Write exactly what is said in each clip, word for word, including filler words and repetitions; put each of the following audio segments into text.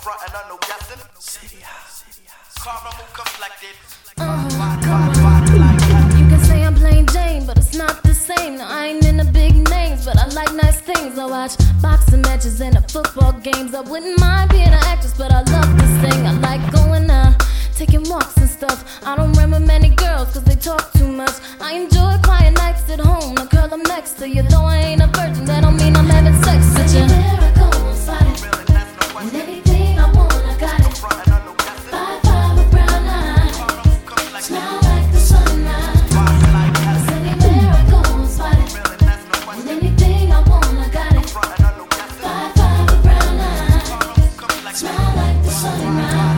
frontin' on no guessing. City house, caramel complected. Uh, you can say I'm plain Jane, but it's not the same. No, I ain't into big names, but I like nice things. I watch boxing matches and the football games. I wouldn't mind being an actress, but I love to sing. I like going out, taking walks and stuff. I don't remember many girls, cause they talk too much. I enjoy quiet nights at home. The girl I'm next to you, though I ain't a virgin, that don't mean I'm having sex with you. Anywhere I go, I'm sliding. And anything I want, I got it. Five, five, a brown eye. Smile like the sunrise. Cause anywhere I go, I'm sliding. And anything I want, I got it. Five, five, a brown eye. Smile like the sunrise.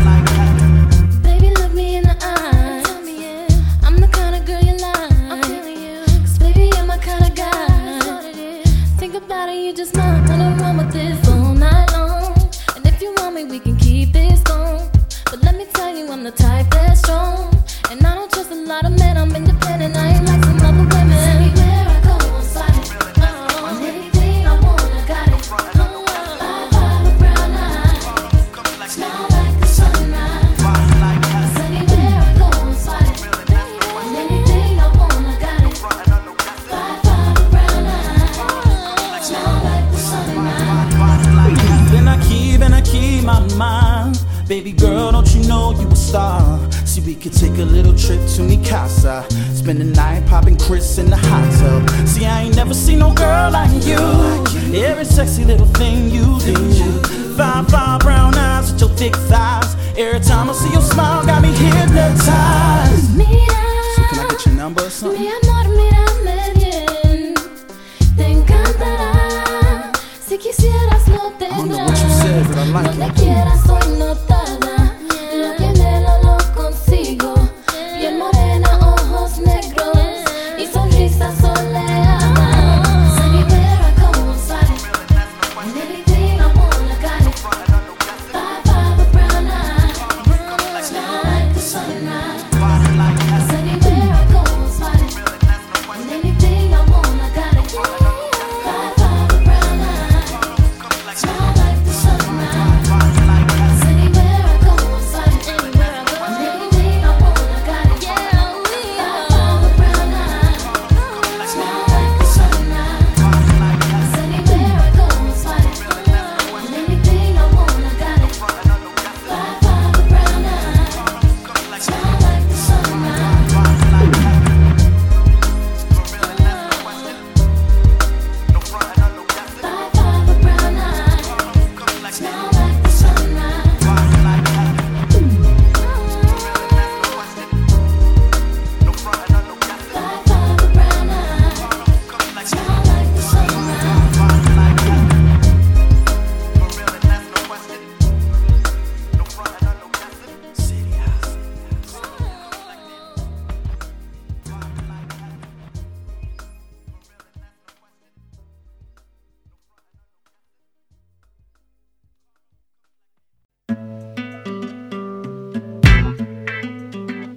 Baby, look me in the eye. I'm the kind of girl you like. Cause baby, you're my kind of guy. Think about it, you just might wanna run with this all night long. And if you want me, we can keep this going. But let me tell you, I'm the type that's strong. And I don't trust a lot of men, I'm independent. I ain't like some other women. Anywhere I go, I'm sliding. Oh, and anything I want, I got it. Oh, five, five, a brown eye. Smile like the sunrise. Cause anywhere I go, I'm sliding. And anything I want, I got it. Five, five, a brown eye. Smile like the sunrise. Then I keep, and I keep my mind. Baby girl, don't you know you a star? See, we could take a little trip to mi casa. Spend the night popping Chris in the hot tub. See, I ain't never seen no girl like you. Every sexy little thing you do. Fine, fine brown eyes with your thick thighs. Every time I see your smile, got me hypnotized. Mira, So can I get your number or something? mi amor, mírame bien. Te encantará. Si quisieras, no I don't know tendrás. what you said, but I like Donde it. quiera